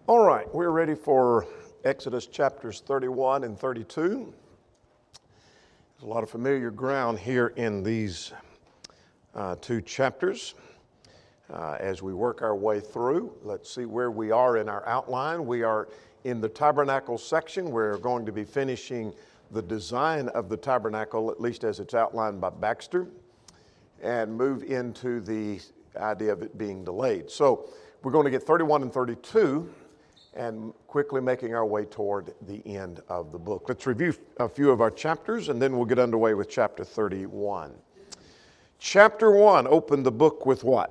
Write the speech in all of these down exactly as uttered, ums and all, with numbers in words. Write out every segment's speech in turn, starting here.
All right, we're ready for Exodus chapters thirty-one and thirty-two. There's a lot of familiar ground here in these uh, two chapters. Uh, as we work our way through, let's see where we are in our outline. We are in the tabernacle section. We're going to be finishing the design of the tabernacle, at least as it's outlined by Baxter, and move into the idea of it being delayed. So we're going to get thirty-one and thirty-two and quickly making our way toward the end of the book. Let's review a few of our chapters, and then we'll get underway with chapter thirty-one. Chapter one opened the book with what?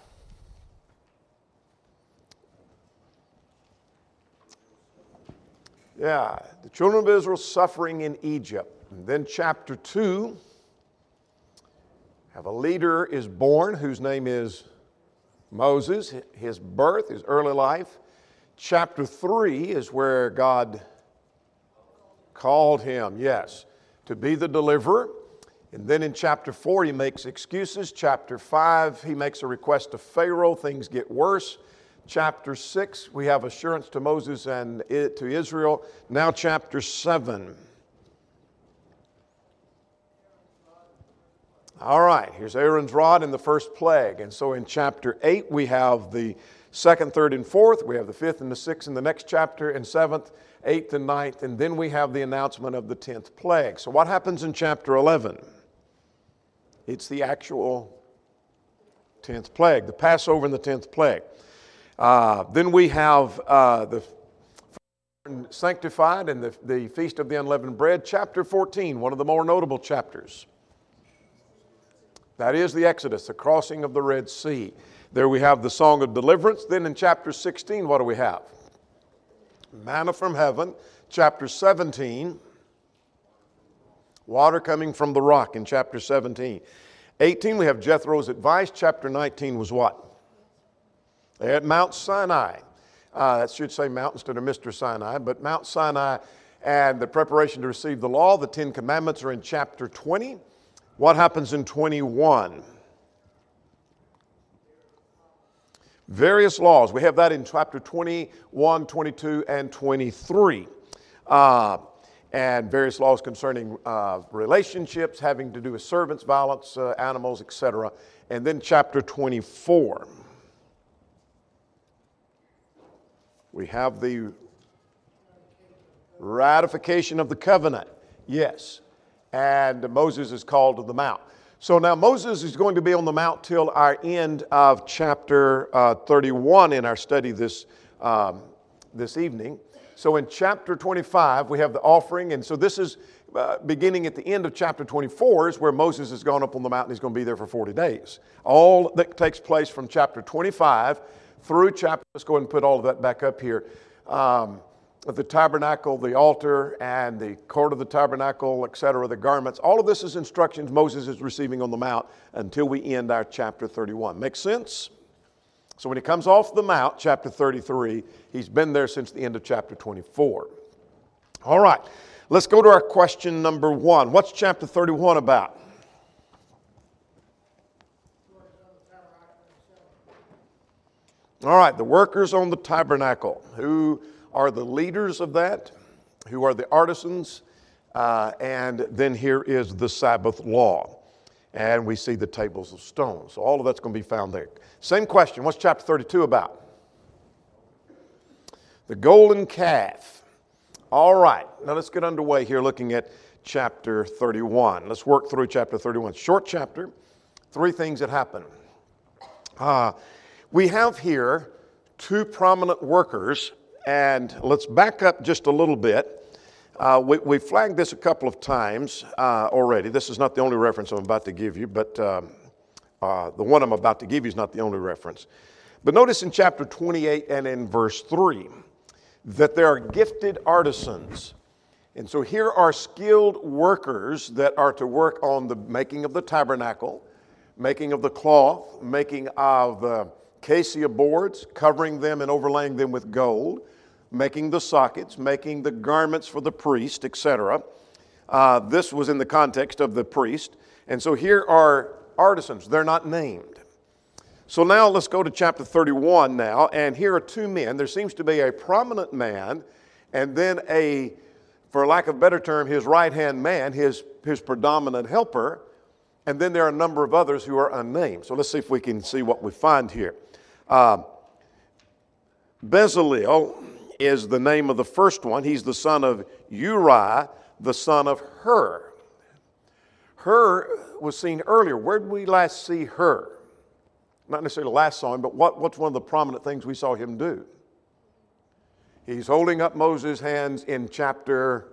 Yeah, the children of Israel suffering in Egypt. And then chapter two, have a leader is born whose name is Moses, his birth, his early life. Chapter three is where God called him, yes, to be the deliverer. And then in chapter four, he makes excuses. Chapter five, he makes a request to Pharaoh. Things get worse. Chapter six, we have assurance to Moses and to Israel. Now chapter seven. All right, here's Aaron's rod in the first plague. And so in chapter eight, we have the second, third, and fourth. We have the fifth and the sixth in the next chapter, and seventh, eighth, and ninth. And then we have the announcement of the tenth plague. So what happens in chapter eleven? It's the actual tenth plague, the Passover and the tenth plague. Uh, then we have uh, the sanctified and the, the Feast of the Unleavened Bread. Chapter fourteen, one of the more notable chapters. That is the Exodus, the crossing of the Red Sea. There we have the Song of Deliverance. Then in chapter sixteen, what do we have? Manna from heaven. Chapter seventeen, water coming from the rock in chapter seventeen. eighteen, we have Jethro's advice. Chapter nineteen was what? At Mount Sinai. Uh, that should say Mount instead of Mister Sinai, but Mount Sinai and the preparation to receive the law. The Ten Commandments are in chapter twenty. What happens in twenty-one? Various laws. We have that in chapter twenty-one, twenty-two, and twenty-three. Uh, and various laws concerning uh, relationships, having to do with servants, violence, uh, animals, et cetera. And then chapter twenty-four. We have the ratification of the covenant. Yes. And Moses is called to the mount. So now Moses is going to be on the mount till our end of chapter uh, thirty-one in our study this, um, this evening. So in chapter twenty-five, we have the offering. And so this is uh, beginning at the end of chapter twenty-four is where Moses has gone up on the mountain. He's going to be there for forty days. All that takes place from chapter twenty-five through chapter, let's go ahead and put all of that back up here. Um, the tabernacle, the altar, and the court of the tabernacle, et cetera, the garments. All of this is instructions Moses is receiving on the mount until we end our chapter thirty-one. Make sense? So when he comes off the mount, chapter thirty-three, he's been there since the end of chapter twenty-four. All right, let's go to our question number one. What's chapter thirty-one about? All right, the workers on the tabernacle. Who are the leaders of that? Who are the artisans? Uh, and then here is the Sabbath law. And we see the tables of stone. So all of that's going to be found there. Same question. What's chapter thirty-two about? The golden calf. All right. Now let's get underway here looking at chapter thirty-one. Let's work through chapter thirty-one. Short chapter. Three things that happen. Uh, we have here two prominent workers. And let's back up just a little bit. Uh, we, we flagged this a couple of times uh, already. This is not the only reference I'm about to give you, but um, uh, the one I'm about to give you is not the only reference. But notice in chapter twenty-eight and in verse three that there are gifted artisans. And so here are skilled workers that are to work on the making of the tabernacle, making of the cloth, making of the acacia boards, covering them and overlaying them with gold, making the sockets, making the garments for the priest, et cetera. Uh, this was in the context of the priest. And so here are artisans. They're not named. So now let's go to chapter thirty-one now, and here are two men. There seems to be a prominent man, and then a, for lack of a better term, his right-hand man, his, his predominant helper, and then there are a number of others who are unnamed. So let's see if we can see what we find here. Uh, Bezalel is the name of the first one. He's the son of Uri, the son of Hur. Hur was seen earlier. Where did we last see Hur? Not necessarily last saw him, but what, what's one of the prominent things we saw him do? He's holding up Moses' hands in chapter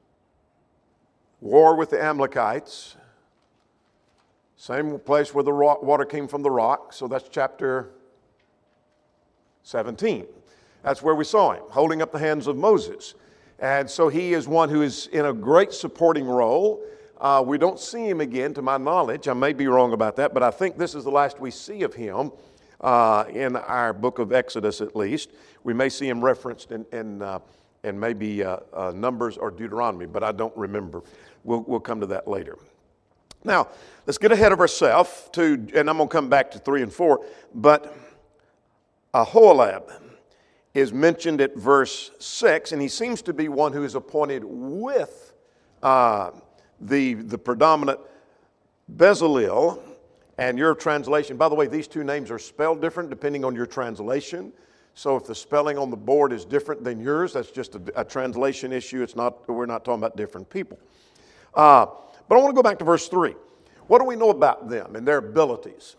war with the Amalekites. Same place where the rock, water came from the rock. So that's chapter seventeen. That's where we saw him, holding up the hands of Moses. And so he is one who is in a great supporting role. Uh, we don't see him again, to my knowledge. I may be wrong about that, but I think this is the last we see of him uh, in our book of Exodus, at least. We may see him referenced in, in, uh, in maybe uh, uh, Numbers or Deuteronomy, but I don't remember. We'll, we'll come to that later. Now, let's get ahead of ourselves to, and I'm going to come back to three and four, but Aholiab is mentioned at verse six, and he seems to be one who is appointed with uh, the, the predominant Bezalel. And your translation, by the way, these two names are spelled different depending on your translation. So if the spelling on the board is different than yours, that's just a, a translation issue. It's not, we're not talking about different people. Uh, but I want to go back to verse three. What do we know about them and their abilities?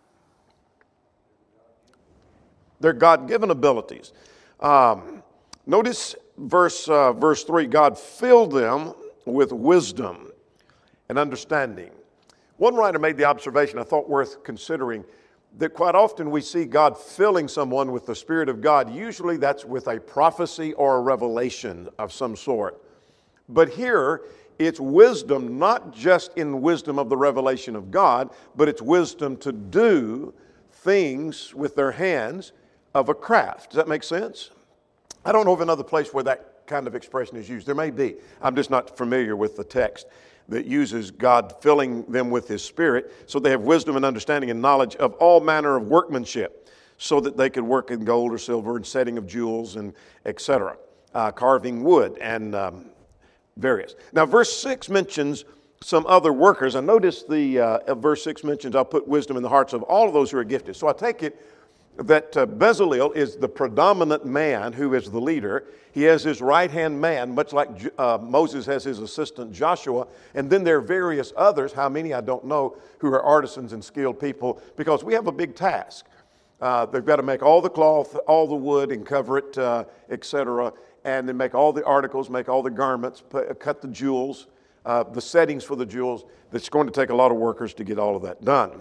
Their God-given abilities. Um, notice verse, uh, verse three, God filled them with wisdom and understanding. One writer made the observation I thought worth considering, that quite often we see God filling someone with the Spirit of God. Usually that's with a prophecy or a revelation of some sort. But here, it's wisdom, not just in wisdom of the revelation of God, but it's wisdom to do things with their hands of a craft. Does that make sense? I don't know of another place where that kind of expression is used. There may be. I'm just not familiar with the text that uses God filling them with His Spirit so they have wisdom and understanding and knowledge of all manner of workmanship so that they could work in gold or silver and setting of jewels and et cetera, uh, carving wood and um, various. Now, verse six mentions some other workers. I notice the uh, verse six mentions, I'll put wisdom in the hearts of all of those who are gifted. So I take it that uh, Bezalel is the predominant man who is the leader. He has his right-hand man, much like uh, Moses has his assistant Joshua. And then there are various others, how many I don't know, who are artisans and skilled people, because we have a big task. Uh, they've got to make all the cloth, all the wood, and cover it, uh, et cetera, and then make all the articles, make all the garments, put, cut the jewels, uh, the settings for the jewels. It's going to take a lot of workers to get all of that done.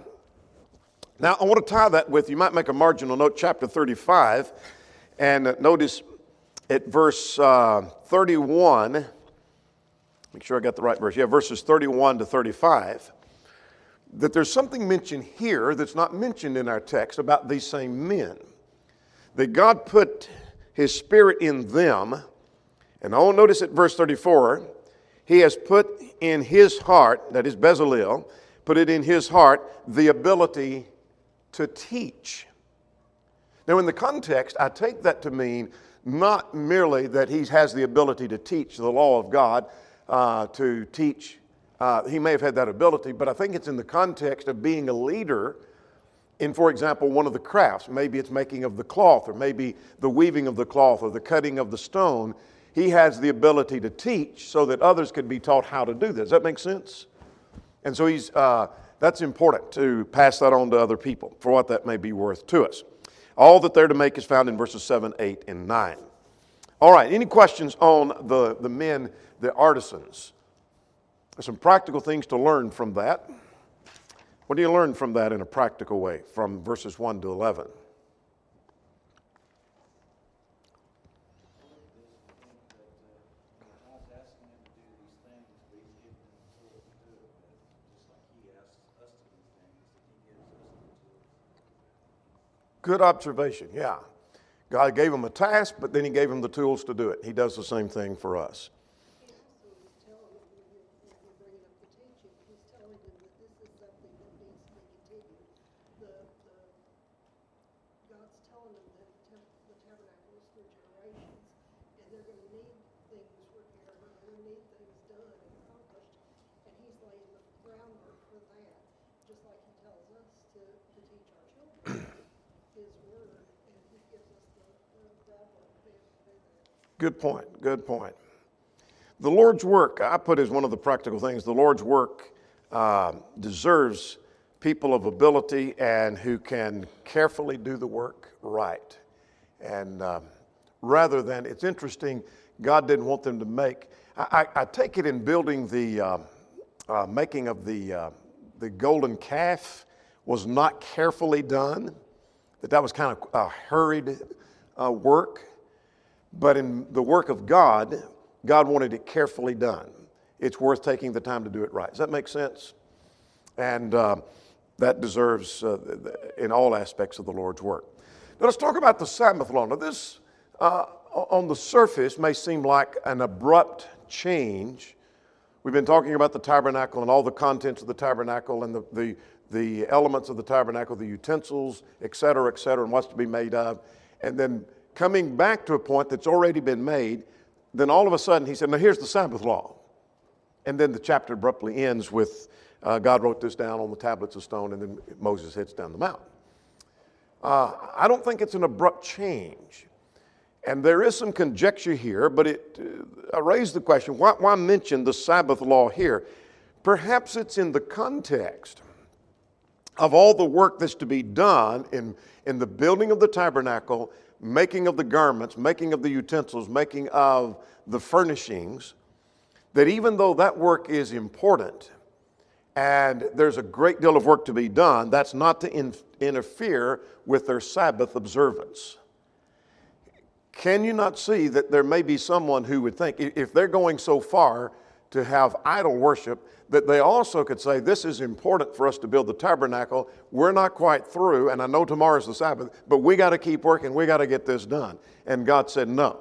Now, I want to tie that with, you might make a marginal note, chapter thirty-five, and notice at verse uh, thirty-one, make sure I got the right verse, yeah, verses thirty-one to thirty-five, that there's something mentioned here that's not mentioned in our text about these same men. That God put His Spirit in them, and I'll notice at verse thirty-four, He has put in his heart, that is Bezalel, put it in his heart, the ability to teach. Now, in the context, I take that to mean not merely that he has the ability to teach the law of God, uh, to teach. Uh, he may have had that ability, but I think it's in the context of being a leader in, for example, one of the crafts. Maybe it's making of the cloth, or maybe the weaving of the cloth, or the cutting of the stone. He has the ability to teach so that others can be taught how to do this. Does that make sense? And so he's... Uh, That's important to pass that on to other people for what that may be worth to us. All that they're to make is found in verses seven, eight, and nine. All right, any questions on the, the men, the artisans? There's some practical things to learn from that. What do you learn from that in a practical way from verses one to eleven? Good observation, yeah. God gave him a task, but then He gave him the tools to do it. He does the same thing for us. He also is telling them, when you're bringing up the teaching, He's telling them that this is something that needs to be continued. The, the groundwork for that, just like he tells us to, to teach our children his word, and he gives us the, the groundwork to be able to do that. Good point. Good point. The Lord's work, I put as one of the practical things, the Lord's work uh, deserves people of ability and who can carefully do the work right. And um, rather than, it's interesting, God didn't want them to make, I, I, I take it in building the uh, uh, making of the, uh, the golden calf was not carefully done, that that was kind of a hurried uh, work. But in the work of God, God wanted it carefully done. It's worth taking the time to do it right. Does that make sense? And uh, that deserves, uh, in all aspects of the Lord's work. Now let's talk about the Sabbath law. Now this, uh, on the surface, may seem like an abrupt change. We've been talking about the tabernacle and all the contents of the tabernacle and the, the, the elements of the tabernacle, the utensils, et cetera, et cetera, and what's to be made of. And then coming back to a point that's already been made, then all of a sudden he said, now here's the Sabbath law. And then the chapter abruptly ends with uh, God wrote this down on the tablets of stone, and then Moses heads down the mountain. Uh, I don't think it's an abrupt change. And there is some conjecture here, but it, uh, I raised the question, why, why mention the Sabbath law here? Perhaps it's in the context of all the work that's to be done in, in the building of the tabernacle, making of the garments, making of the utensils, making of the furnishings, that even though that work is important and there's a great deal of work to be done, that's not to in, interfere with their Sabbath observance. Can you not see that there may be someone who would think, if they're going so far to have idol worship, that they also could say, this is important for us to build the tabernacle. We're not quite through, and I know tomorrow's the Sabbath, but we got to keep working. We got to get this done. And God said, no.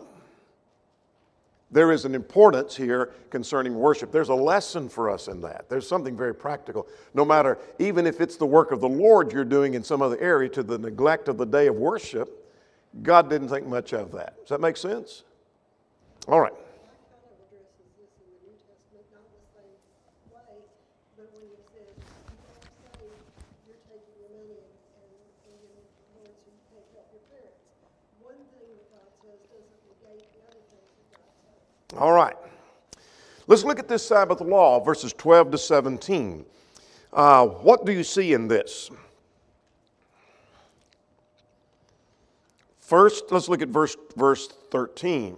There is an importance here concerning worship. There's a lesson for us in that. There's something very practical. No matter, even if it's the work of the Lord you're doing in some other area to the neglect of the day of worship, God didn't think much of that. Does that make sense? All right. That kind of addresses this in the New Testament, not in the same way, but when he says, you don't say you're taking your money and, and, and giving it to the Lord so you can't help your parents. One thing that God says doesn't negate the other things that God says. All right. Let's look at this Sabbath law, verses twelve to seventeen. Uh, what do you see in this? First, let's look at verse, verse thirteen.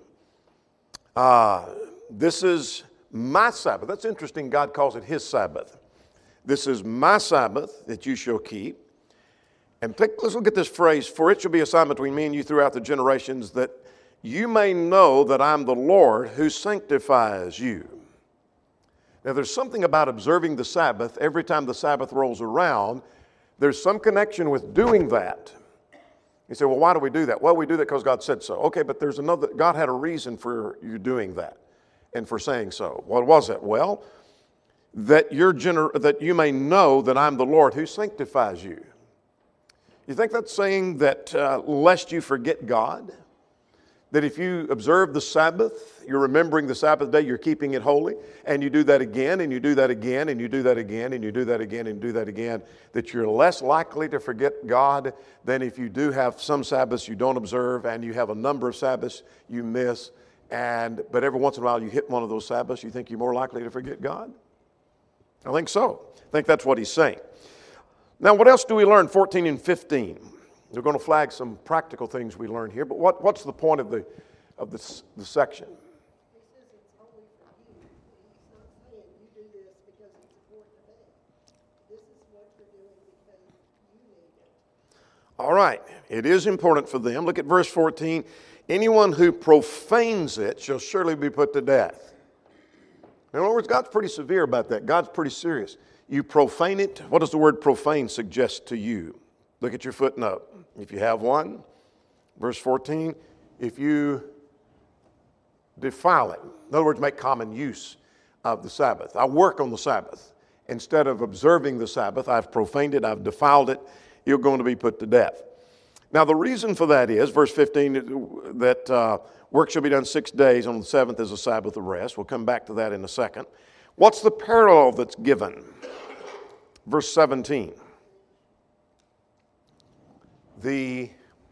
Uh, this is my Sabbath. That's interesting. God calls it his Sabbath. This is my Sabbath that you shall keep. And take, let's look at this phrase, for it shall be a sign between me and you throughout the generations, that you may know that I'm the Lord who sanctifies you. Now, there's something about observing the Sabbath. Every time the Sabbath rolls around, there's some connection with doing that. You say, well, why do we do that? Well, we do that because God said so. Okay, but there's another, God had a reason for you doing that and for saying so. What was it? Well, that, you're gener- that you may know that I'm the Lord who sanctifies you. You think that's saying that uh, lest you forget God? That if you observe the Sabbath, you're remembering the Sabbath day, you're keeping it holy, and you do that again, and you do that again, and you do that again, and you do that again, and do that again, that you're less likely to forget God than if you do have some Sabbaths you don't observe, and you have a number of Sabbaths you miss, and but every once in a while you hit one of those Sabbaths, you think you're more likely to forget God? I think so. I think that's what he's saying. Now, what else do we learn, fourteen and fifteen? We're going to flag some practical things we learn here, but what, what's the point of the of this, the section? He says it's only for you. He's not saying you do this because it's important to me. This is what you're doing because you need it. All right, it is important for them. Look at verse fourteen. Anyone who profanes it shall surely be put to death. In other words, God's pretty severe about that. God's pretty serious. You profane it. What does the word profane suggest to you? Look at your footnote. If you have one, verse fourteen, if you defile it. In other words, make common use of the Sabbath. I work on the Sabbath. Instead of observing the Sabbath, I've profaned it, I've defiled it, you're going to be put to death. Now, the reason for that is, verse fifteen, that uh, work shall be done six days, on the seventh is a Sabbath of rest. We'll come back to that in a second. What's the parallel that's given? Verse seventeen. The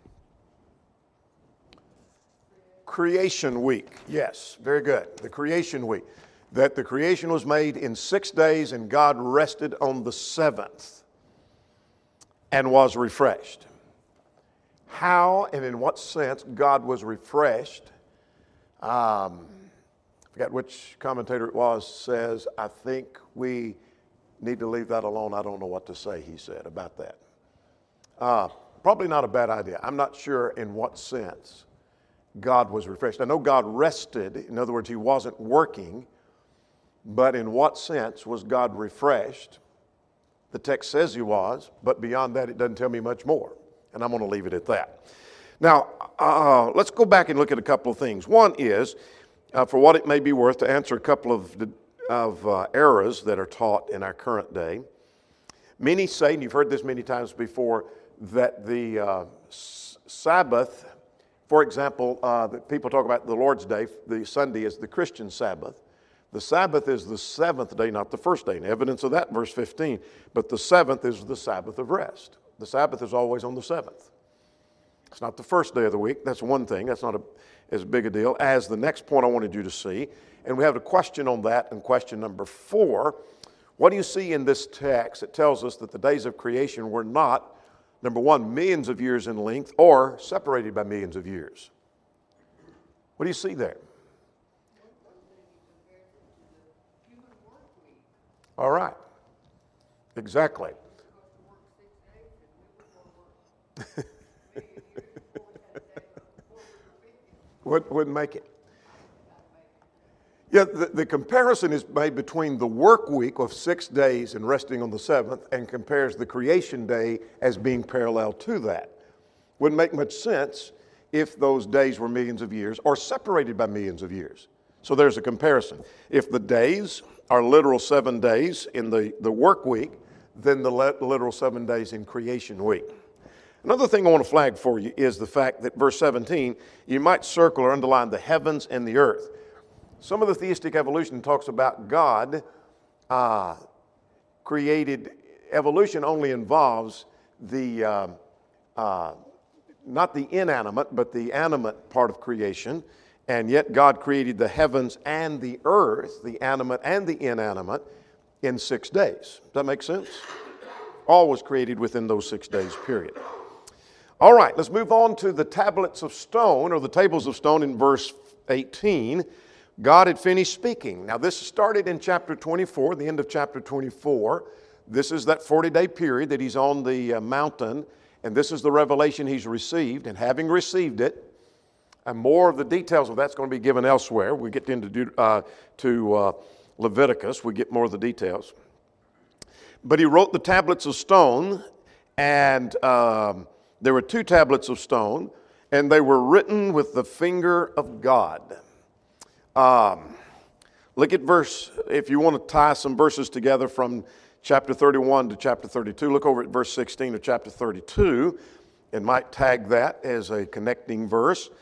creation week. Yes, very good. The creation week. That the creation was made in six days and God rested on the seventh and was refreshed. How and in what sense God was refreshed? Um, I forget which commentator it was, says, I think we need to leave that alone. I don't know what to say, he said, about that. Uh, probably not a bad idea. I'm not sure in what sense God was refreshed. I know God rested. In other words, he wasn't working. But in what sense was God refreshed? The text says he was, but beyond that, it doesn't tell me much more. And I'm going to leave it at that. Now, uh, let's go back and look at a couple of things. One is, uh, for what it may be worth, to answer a couple of, of uh, errors that are taught in our current day. Many say, and you've heard this many times before, that the uh, s- Sabbath, for example, uh, that people talk about the Lord's Day, the Sunday is the Christian Sabbath. The Sabbath is the seventh day, not the first day. And evidence of that, verse fifteen. But the seventh is the Sabbath of rest. The Sabbath is always on the seventh. It's not the first day of the week. That's one thing. That's not a, as big a deal as the next point I wanted you to see. And we have a question on that. And question number four, what do you see in this text? It tells us that the days of creation were not, number one, millions of years in length or separated by millions of years. What do you see there? All right. Exactly. Would, wouldn't make it. Yeah, the, the comparison is made between the work week of six days and resting on the seventh and compares the creation day as being parallel to that. Wouldn't make much sense if those days were millions of years or separated by millions of years. So there's a comparison. If the days are literal seven days in the, the work week, then the literal seven days in creation week. Another thing I want to flag for you is the fact that verse seventeen, you might circle or underline the heavens and the earth. Some of the theistic evolution talks about God uh, created, evolution only involves the, uh, uh, not the inanimate, but the animate part of creation. And yet God created the heavens and the earth, the animate and the inanimate, in six days. Does that make sense? All was created within those six days, period. All right, let's move on to the tablets of stone, or the tables of stone in verse eighteen. God had finished speaking. Now this started in chapter twenty-four, the end of chapter twenty-four. This is that forty-day period that he's on the uh, mountain, and this is the revelation he's received. And having received it, and more of the details of that's going to be given elsewhere. We get into uh, to uh, Leviticus, we get more of the details. But he wrote the tablets of stone, and um, there were two tablets of stone, and they were written with the finger of God. Um, look at verse, if you want to tie some verses together from chapter thirty-one to chapter thirty-two, look over at verse sixteen of chapter thirty-two, and might tag that as a connecting verse,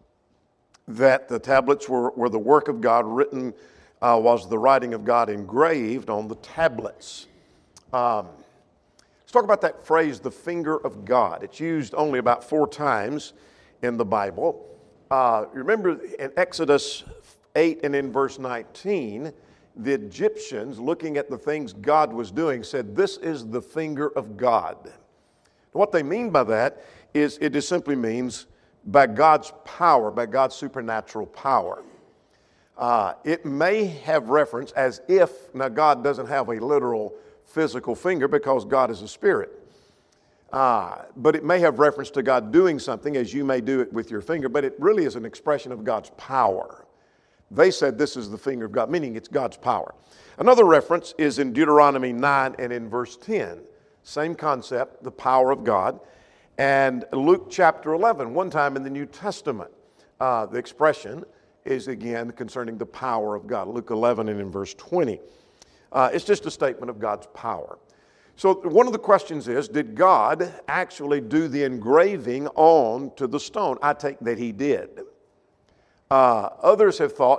that the tablets were, were the work of God, written uh, was the writing of God engraved on the tablets. Um, let's talk about that phrase, the finger of God. It's used only about four times in the Bible. Uh, remember in Exodus eight and in verse nineteen, the Egyptians, looking at the things God was doing, said, "This is the finger of God." What they mean by that is it just simply means by God's power, by God's supernatural power. Uh, it may have reference as if, now God doesn't have a literal physical finger because God is a spirit. Uh, but it may have reference to God doing something as you may do it with your finger, but it really is an expression of God's power. They said this is the finger of God, meaning it's God's power. Another reference is in Deuteronomy nine and in verse ten. Same concept, the power of God. And Luke chapter eleven, one time in the New Testament, uh, the expression is again concerning the power of God. Luke eleven and in verse twenty. Uh, it's just a statement of God's power. So one of the questions is, did God actually do the engraving on to the stone? I take that he did. Uh, others have thought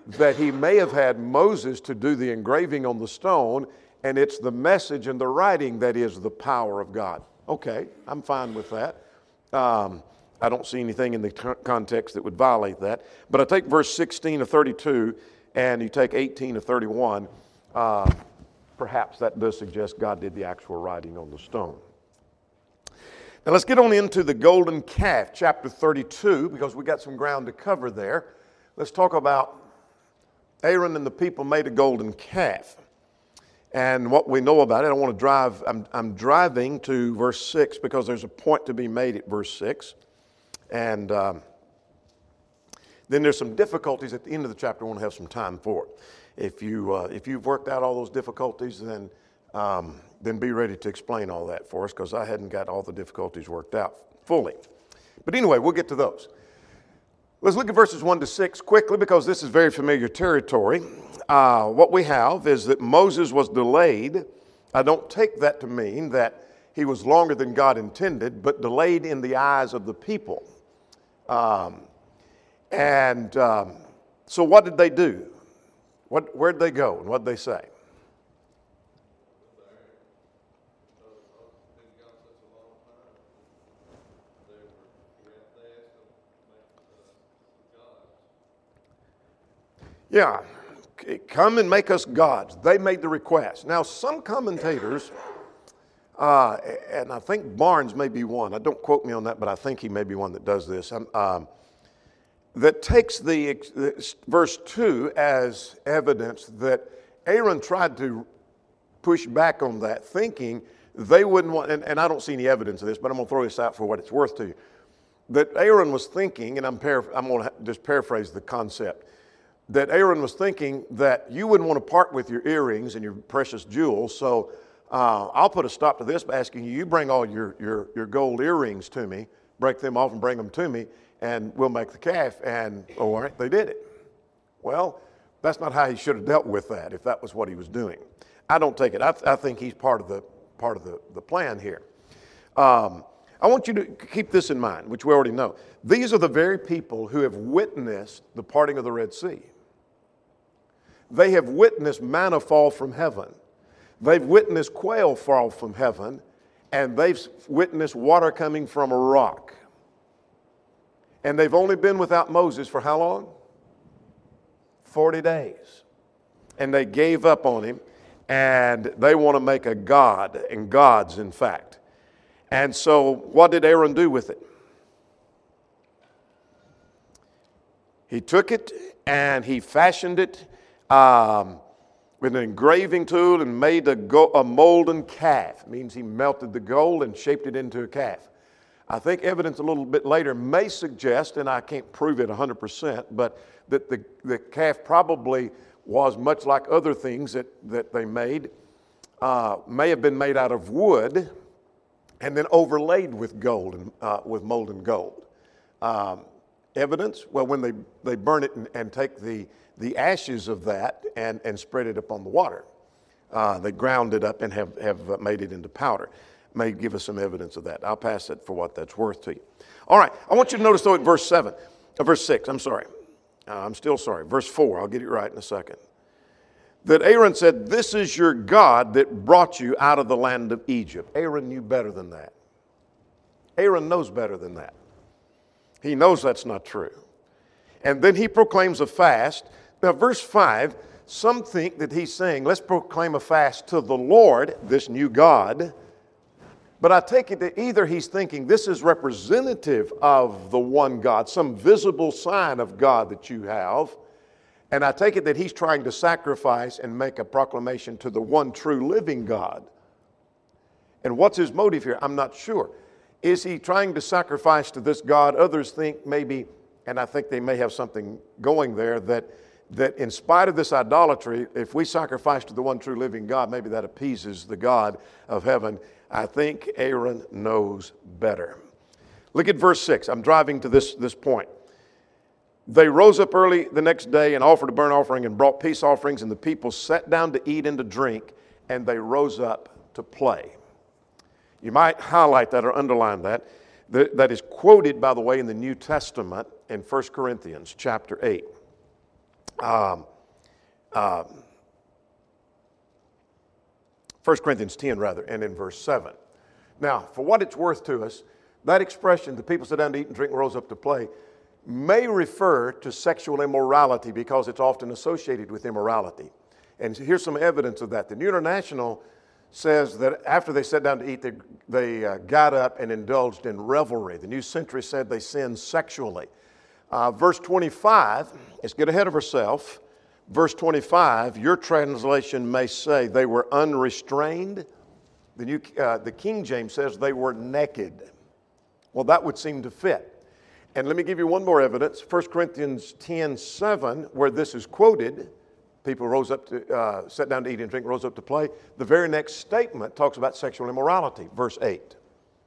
that he may have had Moses to do the engraving on the stone, and it's the message and the writing that is the power of God. Okay, I'm fine with that. Um, I don't see anything in the context that would violate that. But I take verse sixteen of thirty-two and you take eighteen of thirty-one. Uh, perhaps that does suggest God did the actual writing on the stone. Now let's get on into the golden calf, chapter thirty-two, because we got some ground to cover there. Let's talk about Aaron and the people made a golden calf. And what we know about it, I want to drive, I'm, I'm driving to verse six because there's a point to be made at verse six. And um, then there's some difficulties at the end of the chapter I want to have some time for. If, you, uh, if you've worked out all those difficulties, then, um, then be ready to explain all that for us, because I hadn't got all the difficulties worked out fully. But anyway, we'll get to those. Let's look at verses one to six quickly, because this is very familiar territory. Uh, what we have is that Moses was delayed. I don't take that to mean that he was longer than God intended, but delayed in the eyes of the people. Um, and um, so what did they do? What, where'd they go and what did they say? Yeah, come and make us gods. They made the request. Now, some commentators, uh, and I think Barnes may be one. I don't quote me on that, but I think he may be one that does this. Um, that takes the, the verse two as evidence that Aaron tried to push back on that, thinking they wouldn't want, and, and I don't see any evidence of this, but I'm going to throw this out for what it's worth to you, that Aaron was thinking, and I'm, paraph- I'm going to just paraphrase the concept, that Aaron was thinking that you wouldn't want to part with your earrings and your precious jewels, so uh, I'll put a stop to this by asking you, you bring all your, your, your gold earrings to me, break them off and bring them to me, and we'll make the calf. And, oh, all right, they did it. Well, that's not how he should have dealt with that if that was what he was doing. I don't take it. I, th- I think he's part of the, part of the, the plan here. Um, I want you to keep this in mind, which we already know. These are the very people who have witnessed the parting of the Red Sea. They have witnessed manna fall from heaven. They've witnessed quail fall from heaven, and they've witnessed water coming from a rock. And they've only been without Moses for how long? forty days. And they gave up on him, and they want to make a god, and gods, in fact. And so what did Aaron do with it? He took it and he fashioned it um, with an engraving tool and made a, go- a molten calf. It means he melted the gold and shaped it into a calf. I think evidence a little bit later may suggest, and I can't prove it one hundred percent, but that the, the calf probably was much like other things that, that they made, uh, may have been made out of wood and then overlaid with gold, and, uh, with molten gold. Um, evidence, well, when they, they burn it and, and take the, the ashes of that and, and spread it upon the water. Uh, they ground it up and have, have made it into powder. May give us some evidence of that. I'll pass it for what that's worth to you. All right, I want you to notice though at verse seven, uh, verse six, I'm sorry. Uh, I'm still sorry. Verse four, I'll get it right in a second. That Aaron said, this is your God that brought you out of the land of Egypt. Aaron knew better than that. Aaron knows better than that. He knows that's not true. And then he proclaims a fast. Now verse five, some think that he's saying, let's proclaim a fast to the Lord, this new God. But I take it that either he's thinking this is representative of the one God, some visible sign of God that you have. And I take it that he's trying to sacrifice and make a proclamation to the one true living God. And what's his motive here? I'm not sure. Is he trying to sacrifice to this God? Others think maybe, and I think they may have something going there, that, that in spite of this idolatry, if we sacrifice to the one true living God, maybe that appeases the God of heaven. I think Aaron knows better. Look at verse six. I'm driving to this, this point. They rose up early the next day and offered a burnt offering and brought peace offerings, and the people sat down to eat and to drink, and they rose up to play. You might highlight that or underline that. That is quoted, by the way, in the New Testament in First Corinthians chapter eight. Um, um, First Corinthians ten, rather, and in verse seven. Now, for what it's worth to us, that expression, the people sit down to eat and drink and rose up to play, may refer to sexual immorality because it's often associated with immorality. And here's some evidence of that. The New International says that after they sat down to eat, they, they uh, got up and indulged in revelry. The New Century said they sinned sexually. Uh, verse twenty-five, let's get ahead of ourselves. Verse twenty-five, your translation may say they were unrestrained. The, New, uh, the King James says they were naked. Well, that would seem to fit. And let me give you one more evidence. First Corinthians ten seven, where this is quoted, people rose up to, uh, sat down to eat and drink, rose up to play. The very next statement talks about sexual immorality, verse eight.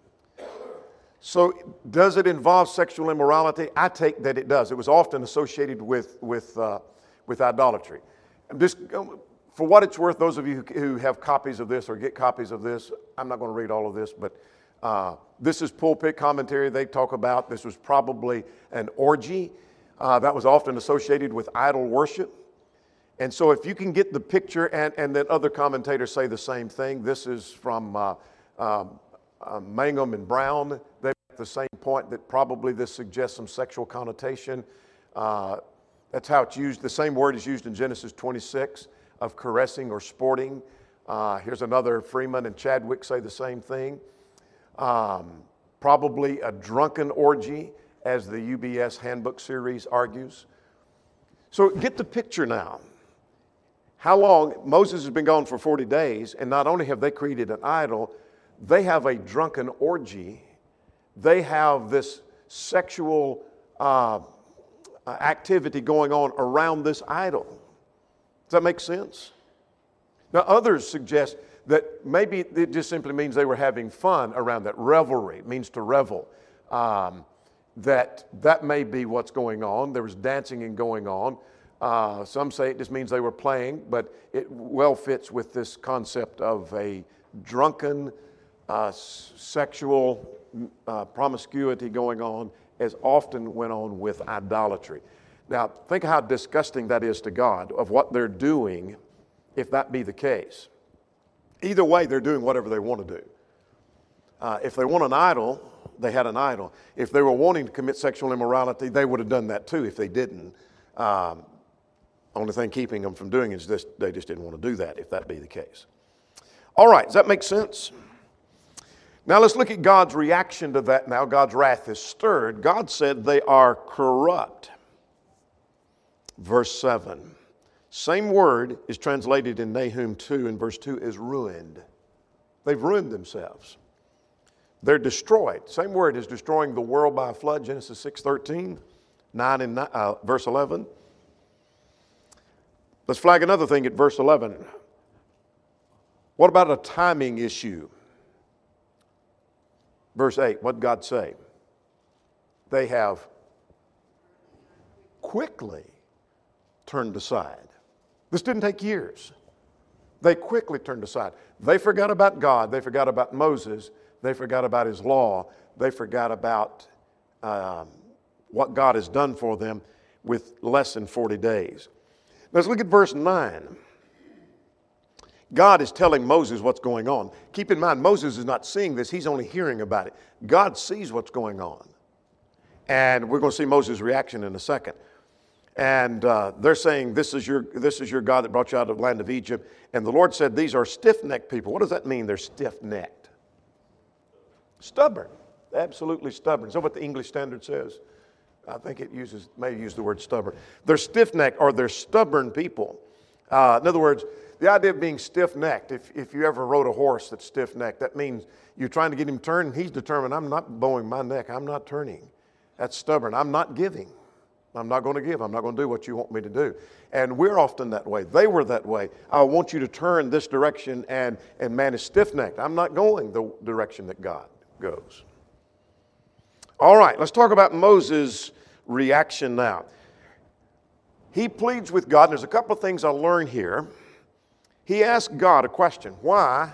So does it involve sexual immorality? I take that it does. It was often associated with, with, uh, with idolatry. Just, for what it's worth, those of you who have copies of this or get copies of this, I'm not going to read all of this, but uh, this is pulpit commentary. They talk about this was probably an orgy uh, that was often associated with idol worship. And so if you can get the picture, and, and then other commentators say the same thing. This is from uh, um, uh, Mangum and Brown. They make the same point that probably this suggests some sexual connotation. Uh, that's how it's used. The same word is used in Genesis twenty-six of caressing or sporting. Uh, here's another, Freeman and Chadwick say the same thing. Um, probably a drunken orgy, as the U B S Handbook series argues. So get the picture now. How long? Moses has been gone for forty days, and not only have they created an idol, they have a drunken orgy. They have this sexual uh, activity going on around this idol. Does that make sense? Now, others suggest that maybe it just simply means they were having fun around that. Revelry, it means to revel. Um, that that may be what's going on. There was dancing and going on. Uh, some say it just means they were playing, but it well fits with this concept of a drunken uh, sexual uh, promiscuity going on, as often went on with idolatry. Now, think how disgusting that is to God, of what they're doing, if that be the case. Either way, they're doing whatever they want to do. Uh, if they want an idol, they had an idol. If they were wanting to commit sexual immorality, they would have done that too if they didn't. Um, only thing keeping them from doing it is this, they just didn't want to do that, if that be the case. All right, does that make sense? Now let's look at God's reaction to that now. God's wrath is stirred. God said they are corrupt. Verse seven. Same word is translated in Nahum two, and verse two is ruined. They've ruined themselves. They're destroyed. Same word is destroying the world by a flood, Genesis six thirteen, nine and nine, uh, verse eleven. Let's flag another thing at verse eleven. What about a timing issue? Verse eight, what did God say? They have quickly turned aside. This didn't take years. They quickly turned aside. They forgot about God. They forgot about Moses. They forgot about his law. They forgot about um, what God has done for them with less than forty days. Let's look at verse nine. God is telling Moses what's going on. Keep in mind, Moses is not seeing this. He's only hearing about it. God sees what's going on. And we're going to see Moses' reaction in a second. And uh, they're saying, this is your this is your God that brought you out of the land of Egypt. And the Lord said, these are stiff-necked people. What does that mean, they're stiff-necked? Stubborn. Absolutely stubborn. Is that what the English Standard says? I think it uses, may use the word stubborn. They're stiff-necked, or they're stubborn people. Uh, in other words, the idea of being stiff-necked, if, if you ever rode a horse that's stiff-necked, that means you're trying to get him turned, and he's determined, I'm not bowing my neck, I'm not turning. That's stubborn. I'm not giving. I'm not going to give. I'm not going to do what you want me to do. And we're often that way. They were that way. I want you to turn this direction, and, and man is stiff-necked. I'm not going the direction that God goes. All right, let's talk about Moses' reaction now. He pleads with God, and there's a couple of things I learned here. He asked God a question. Why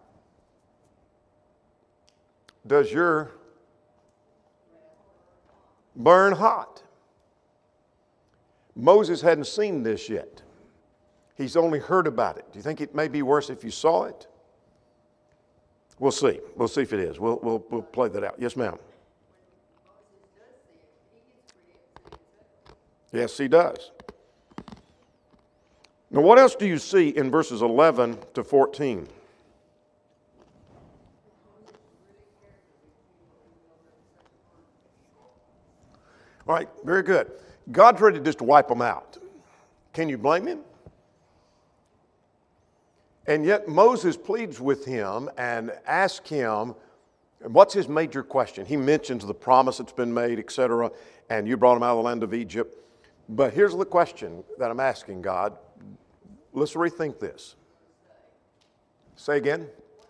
does your burn hot? Moses hadn't seen this yet. He's only heard about it. Do you think it may be worse if you saw it? We'll see. We'll see if it is. We'll, we'll, we'll play that out. Yes, ma'am. Yes, he does. Now, what else do you see in verses eleven to fourteen? All right, very good. God's ready just to wipe them out. Can you blame him? And yet Moses pleads with him and asks him, what's his major question? He mentions the promise that's been made, et cetera, and you brought him out of the land of Egypt. But here's the question that I'm asking God. Let's rethink this. Say again.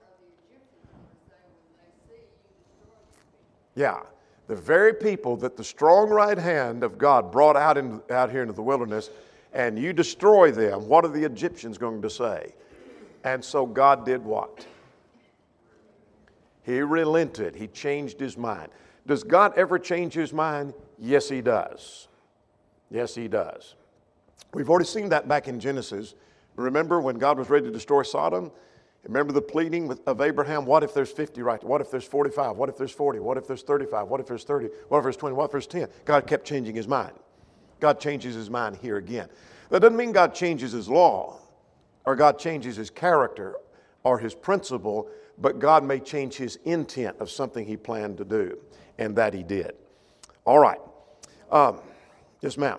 Yeah. The very people that the strong right hand of God brought out, in, out here into the wilderness, and you destroy them, what are the Egyptians going to say? And so God did what? He relented. He changed his mind. Does God ever change his mind? Yes, he does. Yes, he does. We've already seen that back in Genesis. Remember when God was ready to destroy Sodom? Remember the pleading of Abraham, what if there's fifty right there? What if there's forty-five? What if there's forty? What if there's thirty-five? What if there's thirty? What if there's twenty? What if there's ten? God kept changing his mind. God changes his mind here again. That doesn't mean God changes his law or God changes his character or his principle, but God may change his intent of something he planned to do, and that he did. All right. Um, yes, ma'am.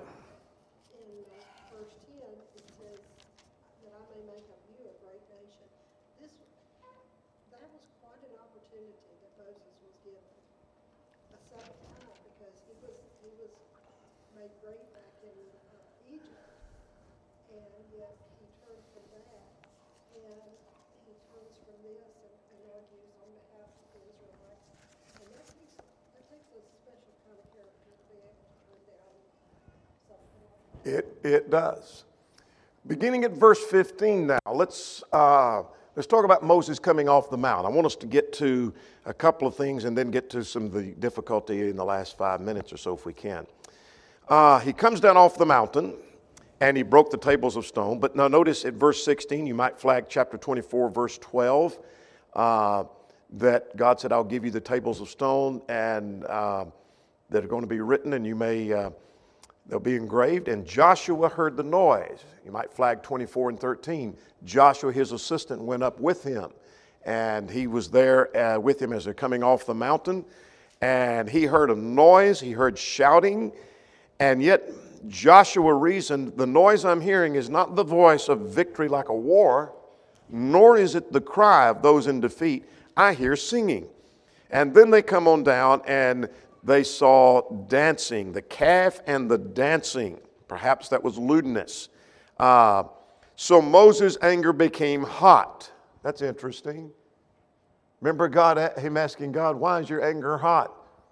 It, it does. Beginning at verse fifteen now, let's, uh, let's talk about Moses coming off the mount. I want us to get to a couple of things and then get to some of the difficulty in the last five minutes or so if we can. Uh, he comes down off the mountain and he broke the tables of stone. But now notice at verse sixteen, you might flag chapter twenty-four, verse twelve, uh, that God said, I'll give you the tables of stone and uh, that are going to be written and you may... Uh, They'll be engraved, and Joshua heard the noise. You might flag twenty-four and thirteen. Joshua, his assistant, went up with him, and he was there uh, with him as they're coming off the mountain, and he heard a noise, he heard shouting, and yet Joshua reasoned, the noise I'm hearing is not the voice of victory like a war, nor is it the cry of those in defeat. I hear singing. And then they come on down, and they saw dancing, the calf and the dancing. Perhaps that was lewdness. Uh, so Moses' anger became hot. That's interesting. Remember God, him asking God, why is your anger hot?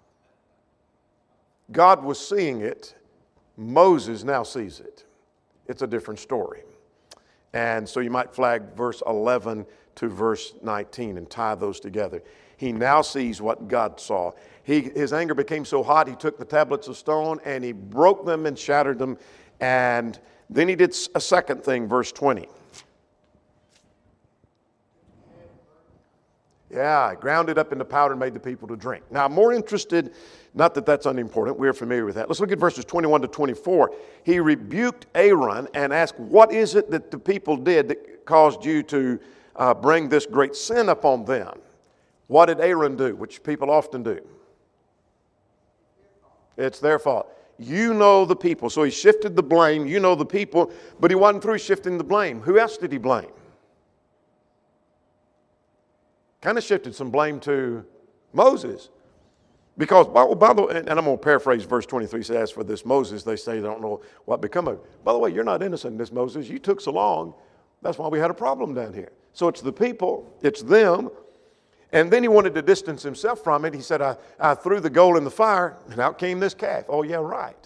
God was seeing it. Moses now sees it. It's a different story. And so you might flag verse eleven to verse nineteen and tie those together. He now sees what God saw. He, his anger became so hot, he took the tablets of stone and he broke them and shattered them. And then he did a second thing, verse twenty. Yeah, ground it up into powder and made the people to drink. Now, I'm more interested, not that that's unimportant, we're familiar with that. Let's look at verses twenty-one to twenty-four. He rebuked Aaron and asked, what is it that the people did that caused you to uh, bring this great sin upon them? What did Aaron do, which people often do? It's their fault. You know the people. So he shifted the blame. You know the people. But he wasn't through shifting the blame. Who else did he blame? Kind of shifted some blame to Moses. Because, by, by the way, and I'm going to paraphrase verse twenty-three, says, as for this Moses, they say they don't know what become of it. By the way, you're not innocent in this, Moses. You took so long. That's why we had a problem down here. So it's the people. It's them. And then he wanted to distance himself from it. He said, I, I threw the gold in the fire, and out came this calf. Oh, yeah, right.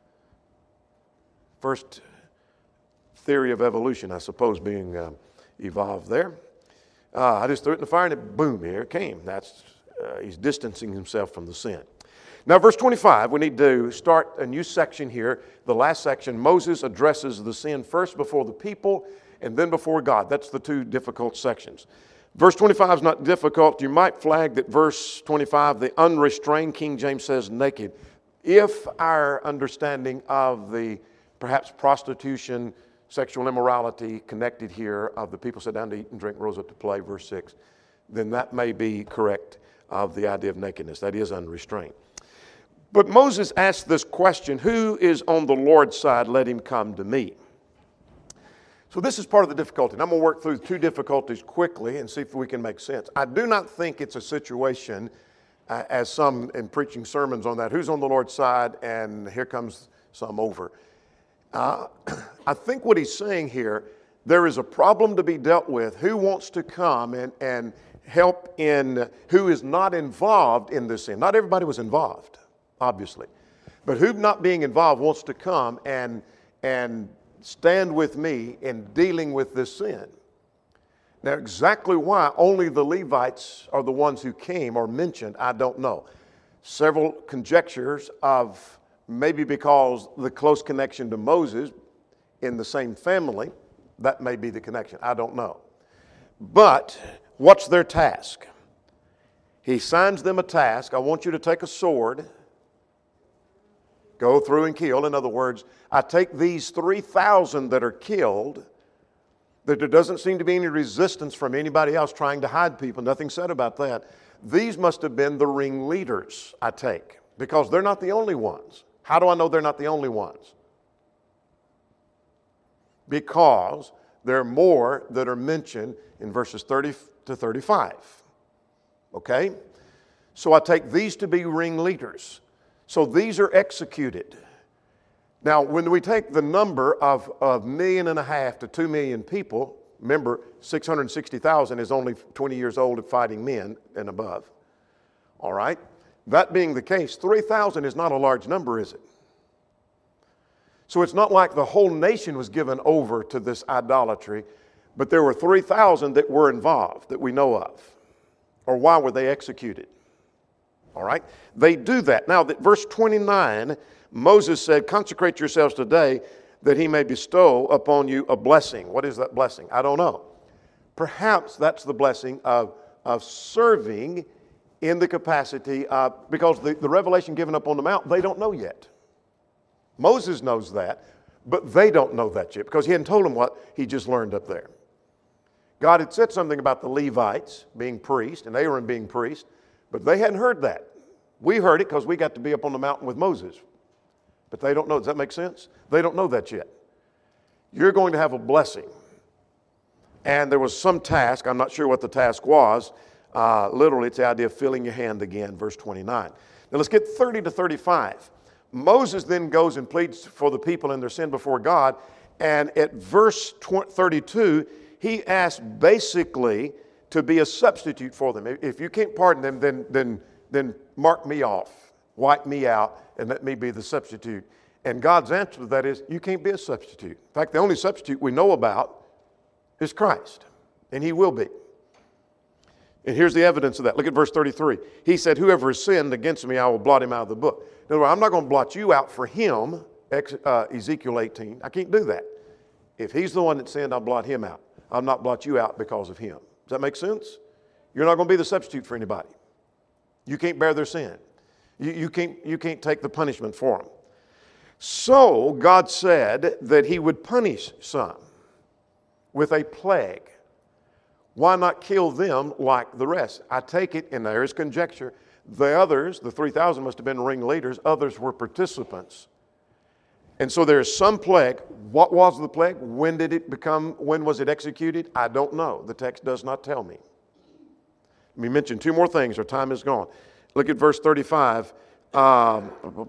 First theory of evolution, I suppose, being uh, evolved there. Uh, I just threw it in the fire, and it, boom, here it came. That's uh, he's distancing himself from the sin. Now, verse twenty-five, we need to start a new section here. The last section, Moses addresses the sin first before the people and then before God. That's the two difficult sections. Verse twenty-five is not difficult. You might flag that verse twenty-five, the unrestrained, King James says naked. If our understanding of the perhaps prostitution, sexual immorality connected here of the people sat down to eat and drink, rose up to play, verse six, then that may be correct of the idea of nakedness. That is unrestrained. But Moses asked this question, who is on the Lord's side? Let him come to me. So this is part of the difficulty. And I'm going to work through two difficulties quickly and see if we can make sense. I do not think it's a situation, uh, as some in preaching sermons on that, who's on the Lord's side and here comes some over. Uh, I think what he's saying here, there is a problem to be dealt with. Who wants to come and, and help in, who is not involved in this sin? Not everybody was involved, obviously. But who not being involved wants to come and, and stand with me in dealing with this sin. Now, exactly why only the Levites are the ones who came or mentioned, I don't know. Several conjectures of maybe because the close connection to Moses in the same family, that may be the connection. I don't know. But what's their task? He signs them a task. I want you to take a sword, go through and kill. In other words, I take these three thousand that are killed, that there doesn't seem to be any resistance from anybody else trying to hide people. Nothing said about that. These must have been the ringleaders, I take, because they're not the only ones. How do I know they're not the only ones? Because there are more that are mentioned in verses thirty to thirty-five. Okay? So I take these to be ringleaders. So these are executed. Now, when we take the number of a million and a half to two million people, remember, six hundred sixty thousand is only twenty years old of fighting men and above. All right? That being the case, three thousand is not a large number, is it? So it's not like the whole nation was given over to this idolatry, but there were three thousand that were involved that we know of. Or why were they executed? All right? They do that. Now, that verse twenty-nine, Moses said, consecrate yourselves today that he may bestow upon you a blessing. What is that blessing? I don't know. Perhaps that's the blessing of, of serving in the capacity of, because the, the revelation given up on the mount, they don't know yet. Moses knows that, but they don't know that yet because he hadn't told them what he just learned up there. God had said something about the Levites being priests and Aaron being priest, but they hadn't heard that. We heard it because we got to be up on the mountain with Moses. But they don't know. Does that make sense? They don't know that yet. You're going to have a blessing. And there was some task. I'm not sure what the task was. Uh, literally, it's the idea of filling your hand again, verse twenty-nine. Now let's get thirty to thirty-five. Moses then goes and pleads for the people in their sin before God. And at verse thirty-two, he asks basically to be a substitute for them. If you can't pardon them, then, then, then mark me off, wipe me out, and let me be the substitute. And God's answer to that is, you can't be a substitute. In fact, the only substitute we know about is Christ, and he will be. And here's the evidence of that. Look at verse thirty-three. He said, whoever has sinned against me, I will blot him out of the book. In other words, I'm not going to blot you out for him, uh, Ezekiel eighteen. I can't do that. If he's the one that sinned, I'll blot him out. I'll not blot you out because of him. Does that make sense? You're not going to be the substitute for anybody. You can't bear their sin. You, you, can't, you can't take the punishment for them. So God said that he would punish some with a plague. Why not kill them like the rest? I take it, and there is conjecture, the others, the three thousand must have been ringleaders, others were participants. And so there is some plague. What was the plague? When did it become, when was it executed? I don't know. The text does not tell me. Let me mention two more things, our time is gone. Look at verse thirty-five. Um,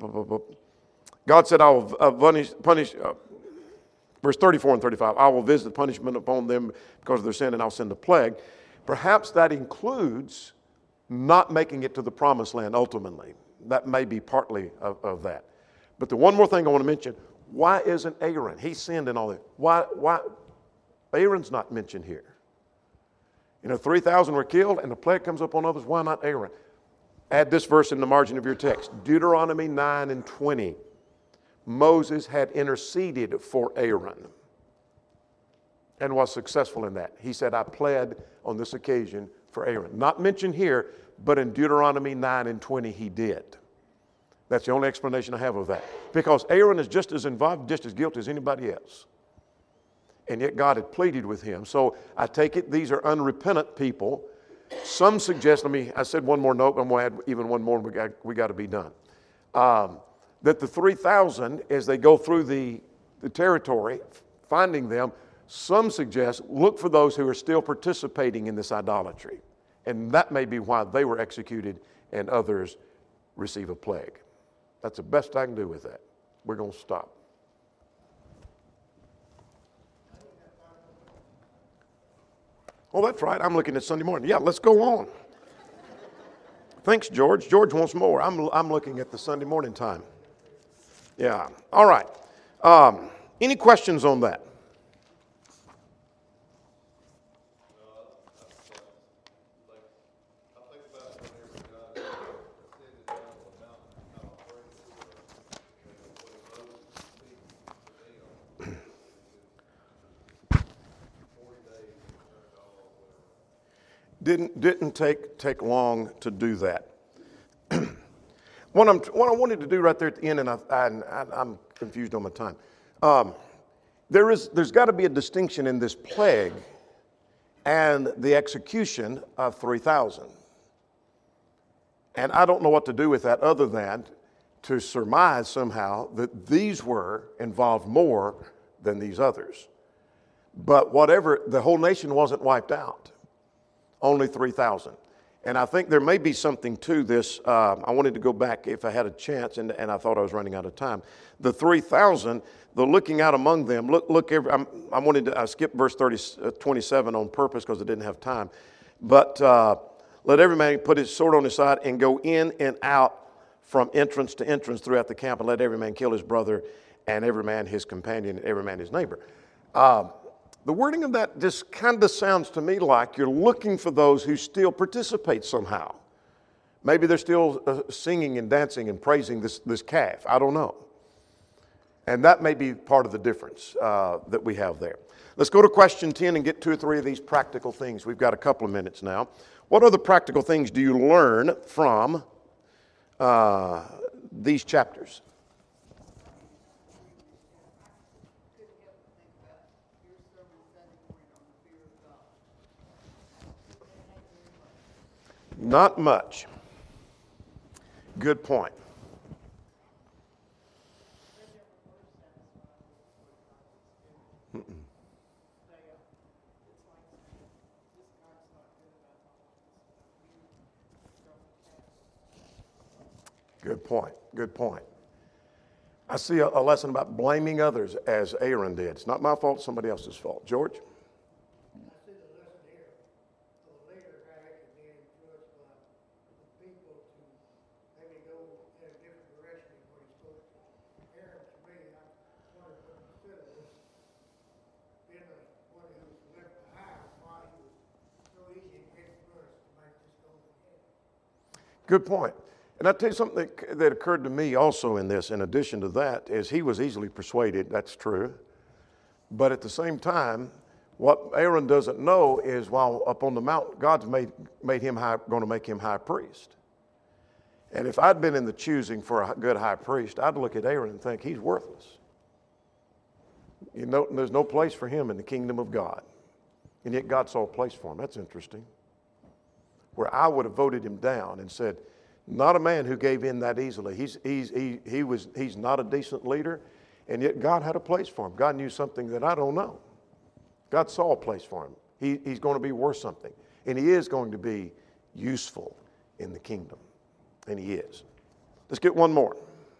God said, I will punish, punish uh, verse thirty-four and thirty-five, I will visit punishment upon them because of their sin, and I'll send a plague. Perhaps that includes not making it to the promised land ultimately. That may be partly of, of that. But the one more thing I want to mention, why isn't Aaron? He sinned and all that. Why, why? Aaron's not mentioned here. You know, three thousand were killed and the plague comes up on others. Why not Aaron? Add this verse in the margin of your text. Deuteronomy nine and twenty. Moses had interceded for Aaron and was successful in that. He said, I pled on this occasion for Aaron. Not mentioned here, but in Deuteronomy nine and twenty he did. That's the only explanation I have of that. Because Aaron is just as involved, just as guilty as anybody else. And yet God had pleaded with him. So I take it these are unrepentant people. Some suggest, let me, I said one more note, I'm going to add even one more, and we got, we got to be done. Um, that the three thousand, as they go through the, the territory, finding them, some suggest look for those who are still participating in this idolatry. And that may be why they were executed and others receive a plague. That's the best I can do with that. We're going to stop. Oh, that's right. I'm looking at Sunday morning. Yeah, let's go on. Thanks, George. George wants more. I'm, I'm looking at the Sunday morning time. Yeah. All right. Um, any questions on that? Didn't, didn't take, take long to do that. what, I'm, what I wanted to do right there at the end, and I, I, I'm confused on my time. Um, there is, there's got to be a distinction in this plague and the execution of three thousand. And I don't know what to do with that other than to surmise somehow that these were involved more than these others. But whatever, the whole nation wasn't wiped out. Only three thousand. And I think there may be something to this. Uh, I wanted to go back if I had a chance, and, and I thought I was running out of time. The three thousand, the looking out among them, look, look. Every, I'm, I wanted to I skipped verse thirty, uh, twenty-seven on purpose because I didn't have time. But uh, let every man put his sword on his side and go in and out from entrance to entrance throughout the camp, and let every man kill his brother, and every man his companion, and every man his neighbor. Uh, The wording of that just kind of sounds to me like you're looking for those who still participate somehow. Maybe they're still uh, singing and dancing and praising this, this calf. I don't know. And that may be part of the difference uh, that we have there. Let's go to question ten and get two or three of these practical things. We've got a couple of minutes now. What other practical things do you learn from uh, these chapters? Not much. Good point. Mm-mm. Good point. Good point. I see a, a lesson about blaming others as Aaron did. It's not my fault, somebody else's fault. George? Good point. And I'll tell you something that, that occurred to me also in this, in addition to that, is he was easily persuaded, that's true. But at the same time, what Aaron doesn't know is while up on the mountain, God's made, made him high, going to make him high priest. And if I'd been in the choosing for a good high priest, I'd look at Aaron and think he's worthless. You know, there's no place for him in the kingdom of God. And yet God saw a place for him. That's interesting. Where I would have voted him down and said, not a man who gave in that easily. He's, he's, he, he was, he's not a decent leader, and yet God had a place for him. God knew something that I don't know. God saw a place for him. He, he's going to be worth something, and he is going to be useful in the kingdom, and he is. Let's get one more.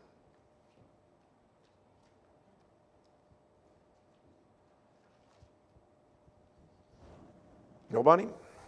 Nobody?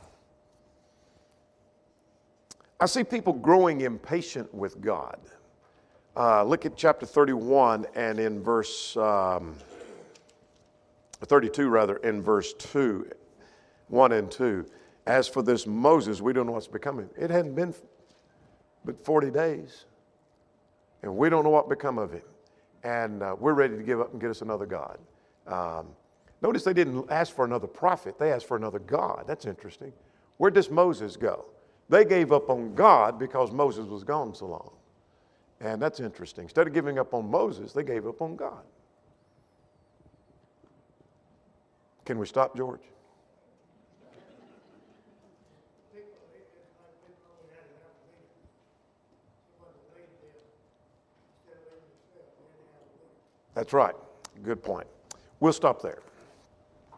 I see people growing impatient with God. Uh, look at chapter thirty-one and in verse um, thirty-two, rather, in verse two, one and two. As for this Moses, we don't know what's becoming. It hadn't been but forty days. And we don't know what become of him. And uh, we're ready to give up and get us another God. Um, notice they didn't ask for another prophet. They asked for another God. That's interesting. Where does Moses go? They gave up on God because Moses was gone so long. And that's interesting. Instead of giving up on Moses, they gave up on God. Can we stop, George? That's right. Good point. We'll stop there.